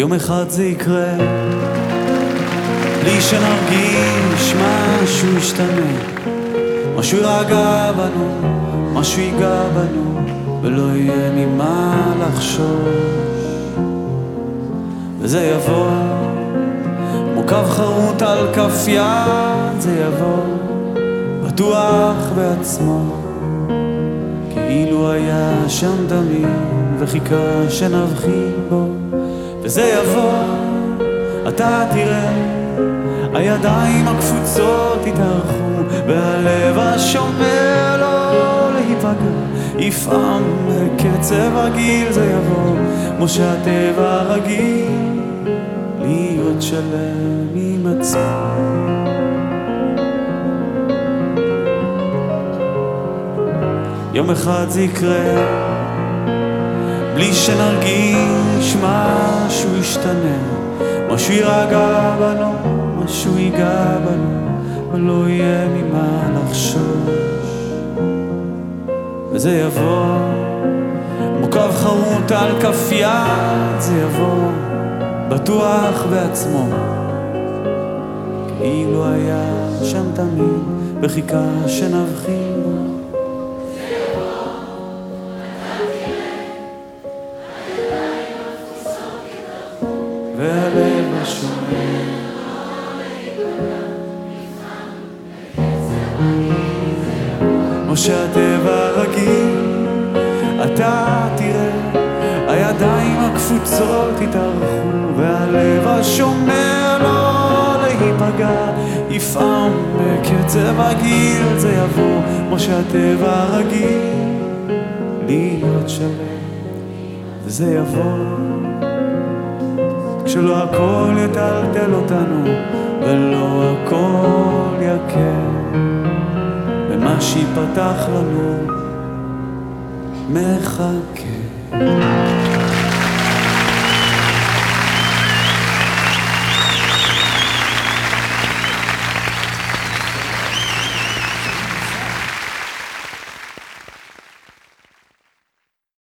יום אחד זה יקרה, בלי שנרגיש משהו ישתנה, משהו ירגע בנו, משהו ייגע בנו, ולא יהיה ממה לחשוש. וזה יבוא כמו קו חרוט על כף יד, זה יבוא בטוח בעצמו, כאילו היה שם תמיד וחיכה שנבחין בו. וזה יבוא, אתה תראה, הידיים הקפוצות יתארחו, והלב השומר לא להיפגע יפעם בקצב רגיל. זה יבוא כמו שהטבע רגיל להיות שלם עם עצמו. יום אחד זה יקרה, בלי שנרגיש משהו ישתנה, משהו יירגע בנו, משהו ייגע בנו, ולא יהיה ממה לחשוש. וזה יבוא כמו קו חרוט על כף יד, זה יבוא בטוח בעצמו, כאילו היה שם תמיד וחיכה שנבחין בו. והלב השומר כמו שהטבע רגיל, אתה תראה, הידיים הקפוצות יתארחו, והלב השומר לא להיפגע יפעם בקצב רגיל. זה יבוא כמו שהטבע רגיל להיות שלם. וזה יבוא כשלא הכל יטלטל אותנו, ולא הכל יקר, ומה שיפתח לנו מחכה.